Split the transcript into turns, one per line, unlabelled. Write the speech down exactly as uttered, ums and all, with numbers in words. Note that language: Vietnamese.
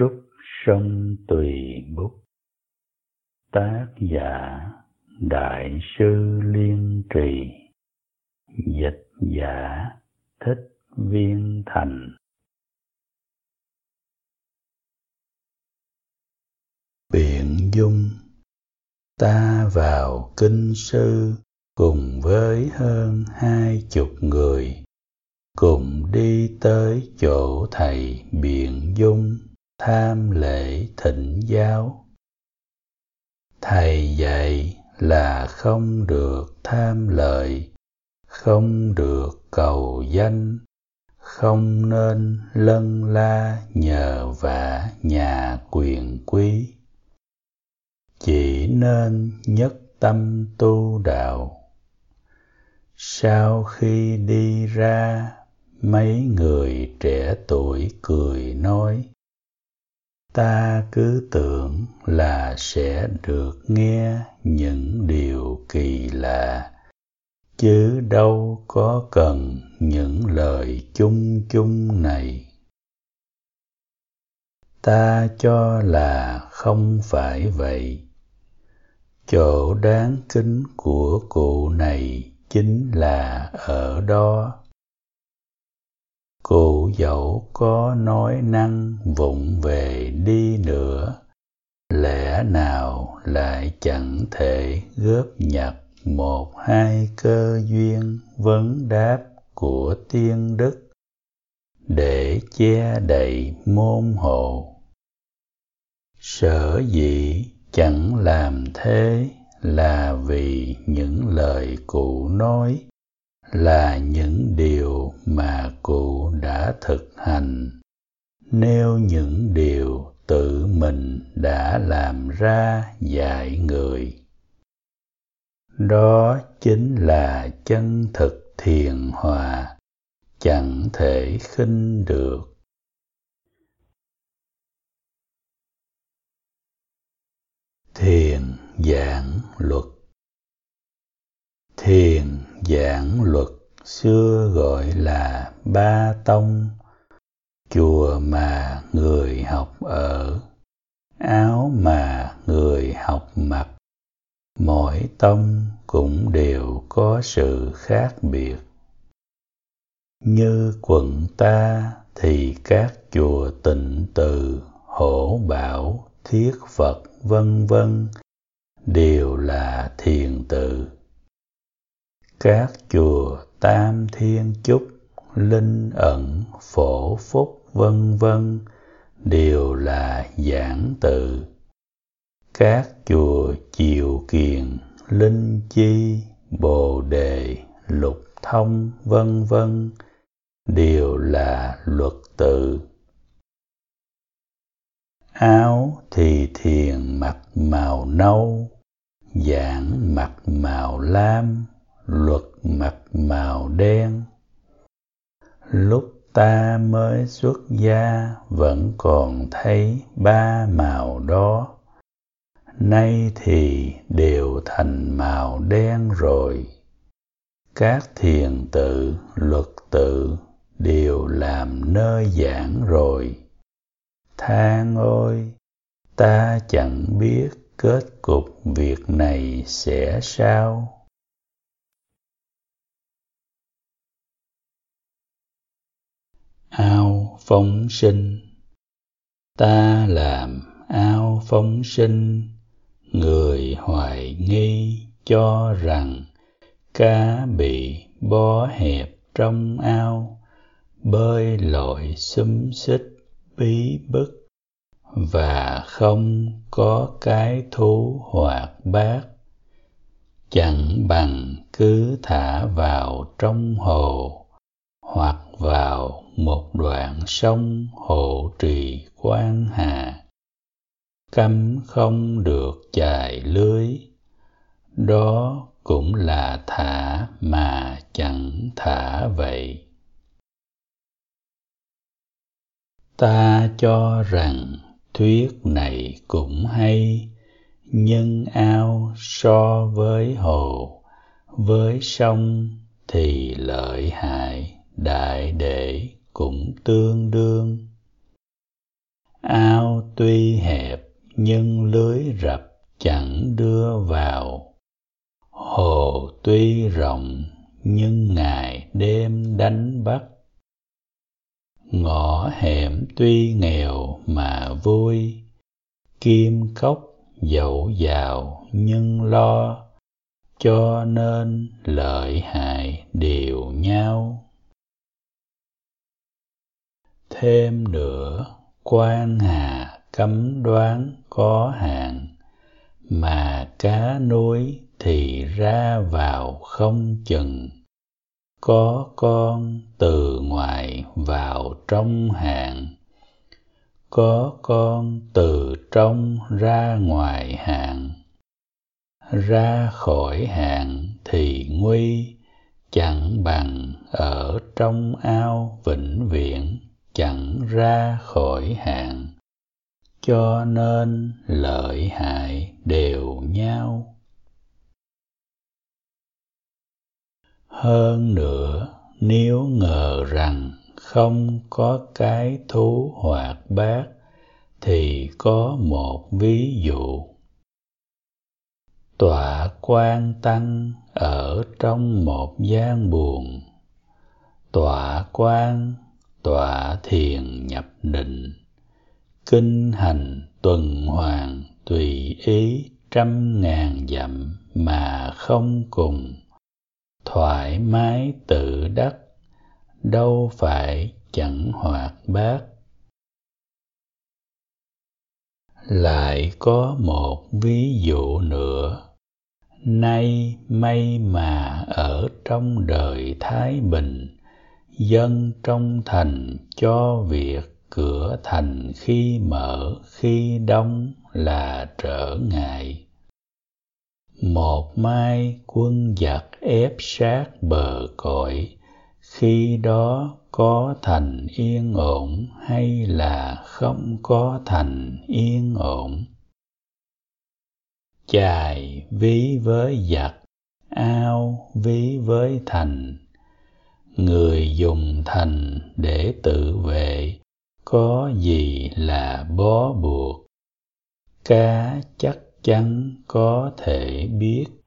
Trúc sông Tùy Bút. Tác giả Đại sư Liên Trì. Dịch giả Thích Viên Thành. Biện dung. Ta vào kinh sư cùng với hơn hai chục người, cùng đi tới chỗ thầy Biện Dung tham lễ thỉnh giáo. Thầy dạy là không được tham lợi, không được cầu danh, không nên lân la nhờ vả nhà quyền quý, chỉ nên nhất tâm tu đạo. Sau khi đi ra, mấy người trẻ tuổi cười nói: ta cứ tưởng là sẽ được nghe những điều kỳ lạ, chứ đâu có cần những lời chung chung này. Ta cho là không phải vậy. Chỗ đáng kính của cụ này chính là ở đó. Cụ dẫu có nói năng vụng về đi nữa, lẽ nào lại chẳng thể góp nhặt một hai cơ duyên vấn đáp của tiên đức để che đậy môn hộ. Sở dĩ chẳng làm thế là vì những lời cụ nói là những điều mà cụ đã thực hành, nêu những điều tự mình đã làm ra dạy người. Đó chính là chân thực thiền hòa, chẳng thể khinh được. Thiền giảng luật. Thiền giảng luật xưa gọi là ba tông, chùa mà người học ở, áo mà người học mặc. Mỗi tông cũng đều có sự khác biệt. Như quận ta thì các chùa Tịnh Từ, Hổ Bảo, Thiết Phật vân vân đều là thiền tự. Các chùa Tam Thiên Chúc, Linh Ẩn, Phổ Phúc vân vân đều là giảng tự. Các chùa Chiều Kiền, Linh Chi, Bồ Đề, Lục Thông vân vân đều là luật tự. Áo thì thiền mặc màu nâu, giảng mặc màu lam, luật mặc màu đen. Lúc ta mới xuất gia vẫn còn thấy ba màu đó, nay thì đều thành màu đen rồi. Các thiền tự, luật tự đều làm nơi giảng rồi. Than ôi, ta chẳng biết kết cục việc này sẽ sao. Ao phóng sinh. Ta làm ao phóng sinh, người hoài nghi cho rằng cá bị bó hẹp trong ao, bơi lội xúm xít bí bức và không có cái thú hoạt bát. Chẳng bằng cứ thả vào trong hồ hoặc vào một đoạn sông Hộ Trì Quan Hà, cấm không được chài lưới. Đó cũng là thả mà chẳng thả vậy. Ta cho rằng thuyết này cũng hay, nhưng ao so với hồ, với sông thì lợi hại đại để cũng tương đương. Ao tuy hẹp nhưng lưới rập chẳng đưa vào, hồ tuy rộng nhưng ngày đêm đánh bắt. Ngõ hẻm tuy nghèo mà vui, kim cốc dẫu giàu nhưng lo, cho nên lợi hại đều nhau. Thêm nữa, quan hà cấm đoán có hạn, mà cá nuôi thì ra vào không chừng. Có con từ ngoài vào trong hàng, có con từ trong ra ngoài hàng. Ra khỏi hàng thì nguy, chẳng bằng ở trong ao vĩnh viễn chẳng ra khỏi hàng, cho nên lợi hại đều nhau. Hơn nữa, nếu ngờ rằng không có cái thú hoạt bát, thì có một ví dụ. Tọa quan tăng ở trong một gian buồng. Tọa quan, tọa thiền nhập định, kinh hành tuần hoàn tùy ý trăm ngàn dặm mà không cùng. Thoải mái tự đắc, đâu phải chẳng hoạt bát. Lại có một ví dụ nữa. Nay may mà ở trong đời thái bình, dân trong thành cho việc cửa thành khi mở khi đóng là trở ngại. Một mai quân giặc ép sát bờ cõi, khi đó có thành yên ổn hay là không có thành yên ổn? Chài ví với giặc, ao ví với thành. Người dùng thành để tự vệ, có gì là bó buộc? Cá chắc chắn có thể biết